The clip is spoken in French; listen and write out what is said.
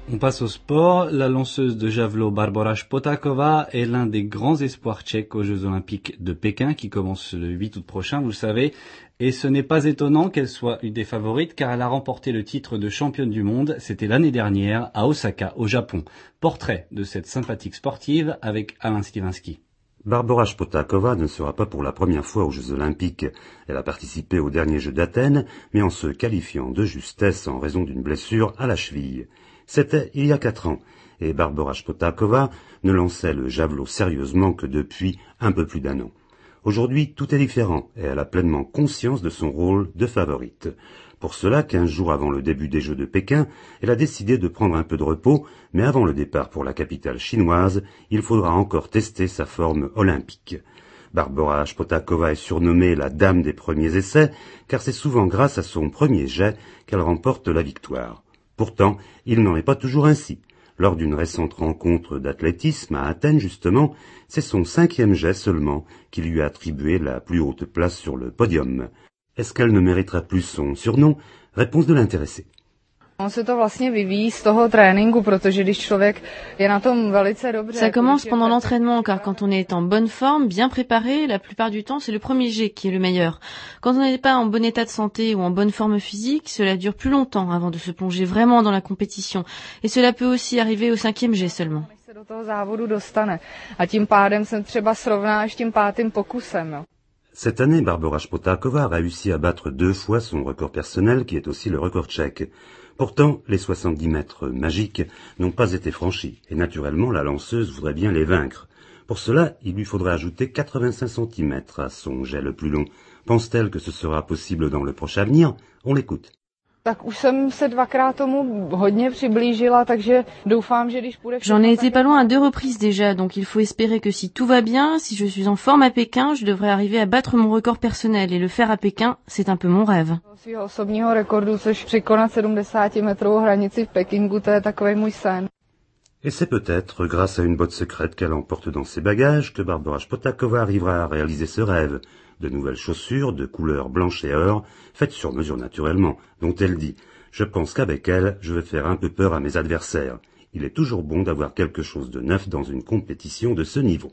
On passe au sport. La lanceuse de javelot Barbora Spotakova est l'un des grands espoirs tchèques aux Jeux Olympiques de Pékin qui commencent le 8 août prochain, vous le savez. Et ce n'est pas étonnant qu'elle soit une des favorites car elle a remporté le titre de championne du monde. C'était l'année dernière à Osaka, au Japon. Portrait de cette sympathique sportive avec Alain Stivinsky. Barbora Spotakova ne sera pas pour la première fois aux Jeux Olympiques. Elle a participé aux derniers Jeux d'Athènes, mais en se qualifiant de justesse en raison d'une blessure à la cheville. C'était il y a 4 ans, et Barbora Spotakova ne lançait le javelot sérieusement que depuis un peu plus d'1 an. Aujourd'hui, tout est différent, et elle a pleinement conscience de son rôle de favorite. Pour cela, 15 jours avant le début des Jeux de Pékin, elle a décidé de prendre un peu de repos, mais avant le départ pour la capitale chinoise, il faudra encore tester sa forme olympique. Barbora Spotakova est surnommée la dame des premiers essais, car c'est souvent grâce à son premier jet qu'elle remporte la victoire. Pourtant, il n'en est pas toujours ainsi. Lors d'une récente rencontre d'athlétisme à Athènes, justement, c'est son 5e jet seulement qui lui a attribué la plus haute place sur le podium. Est-ce qu'elle ne méritera plus son surnom? Réponse de l'intéressé. Ça commence pendant l'entraînement, car quand on est en bonne forme, bien préparé, la plupart du temps, c'est le premier jet qui est le meilleur. Quand on n'est pas en bon état de santé ou en bonne forme physique, cela dure plus longtemps avant de se plonger vraiment dans la compétition. Et cela peut aussi arriver au 5e jet seulement. Cette année, Barbora Spotakova a réussi à battre 2 fois son record personnel, qui est aussi le record tchèque. Pourtant, les 70 mètres magiques n'ont pas été franchis, et naturellement, la lanceuse voudrait bien les vaincre. Pour cela, il lui faudrait ajouter 85 cm à son jet le plus long. Pense-t-elle que ce sera possible dans le proche avenir? On l'écoute. J'en ai été pas loin à 2 reprises déjà, donc il faut espérer que si tout va bien, si je suis en forme à Pékin, je devrais arriver à battre mon record personnel, et le faire à Pékin, c'est un peu mon rêve. Et c'est peut-être grâce à une botte secrète qu'elle emporte dans ses bagages que Barbora Spotakova arrivera à réaliser ce rêve. De nouvelles chaussures de couleur blanche et or, faites sur mesure naturellement, dont elle dit « Je pense qu'avec elle, je vais faire un peu peur à mes adversaires. Il est toujours bon d'avoir quelque chose de neuf dans une compétition de ce niveau. »